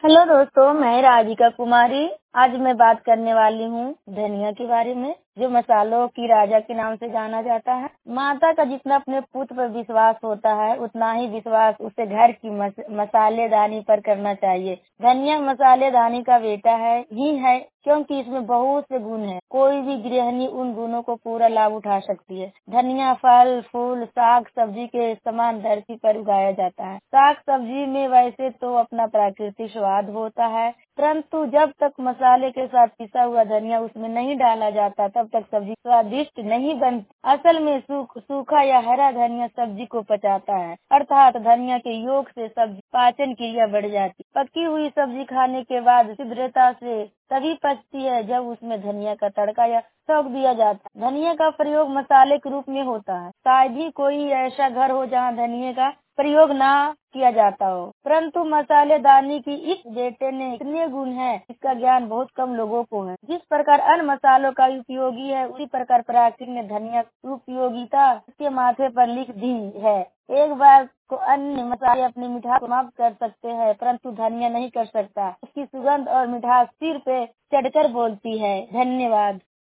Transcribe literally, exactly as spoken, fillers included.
Hello दोस्तों, मैं राधिका कुमारी। आज मैं बात करने वाली हूँ धनिया के बारे में, जो मसालों की राजा के नाम से जाना जाता है। माता का जितना अपने पुत्र पर विश्वास होता है, उतना ही विश्वास उसे घर की मस, मसालेदानी पर करना चाहिए। धनिया मसालेदानी का बेटा है ही है, क्योंकि इसमें बहुत से गुण हैं। कोई भी गृहिणी उन गुणों को पूरा लाभ उठा सकती है। धनिया फल, फूल, साग, सब्जी के समान धरती पर उगाया जाता है। साग सब्जी में वैसे तो अपना प्राकृतिक स्वाद होता है, परंतु जब तक मसाले के साथ पिसा हुआ धनिया उसमें नहीं डाला जाता, तब तक सब्जी स्वादिष्ट नहीं बनती। असल में सूख, सूखा या हरा धनिया सब्जी को पचाता है, अर्थात धनिया के योग से सब्जी पाचन क्रिया बढ़ जाती। पकी हुई सब्जी खाने के बाद शीघ्रता से तभी पचती है जब उसमें धनिया का तड़का या छौंक दिया जाता है। धनिया का प्रयोग मसाले के रूप में होता है। शायद ही कोई ऐसा घर हो जहाँ धनिया का प्रयोग ना किया जाता हो, परंतु मसालेदानी की इस बेटे ने इतने गुण हैं, इसका ज्ञान बहुत कम लोगों को है। जिस प्रकार अन्य मसालों का उपयोगी है, उसी प्रकार प्राकृतिक ने धनिया की उपयोगिता उसके माथे पर लिख दी है। एक बार को अन्य मसाले अपनी मिठास समाप्त कर सकते हैं, परंतु धनिया नहीं कर सकता। उसकी सुगंध और मिठास सिर पे चढ़कर बोलती है। धन्यवाद।